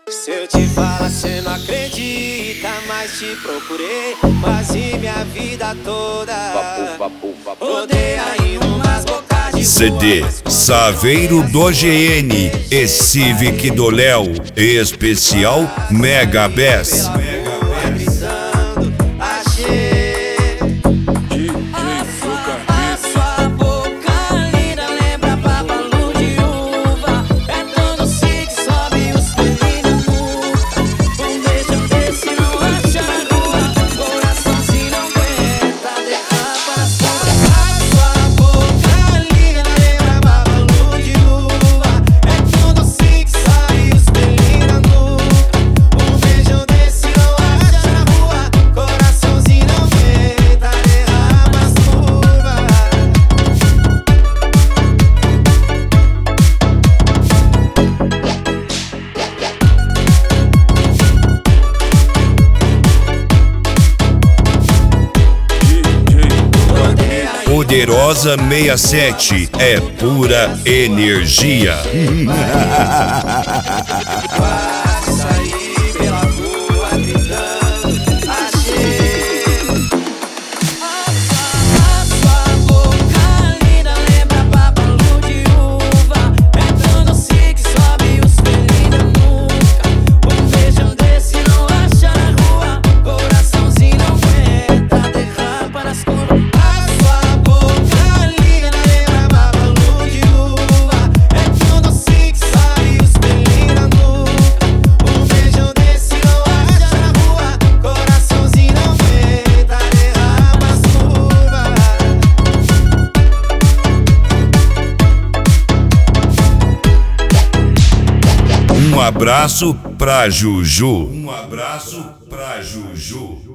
Se eu te falar, cê não acredita, mas te procurei quase minha vida toda. Rodei aí umas bocas de CD Saveiro do GN e Civic do Léo, especial Mega Bass. Poderosa 67 é pura energia. Um abraço pra Juju. Um abraço pra Juju.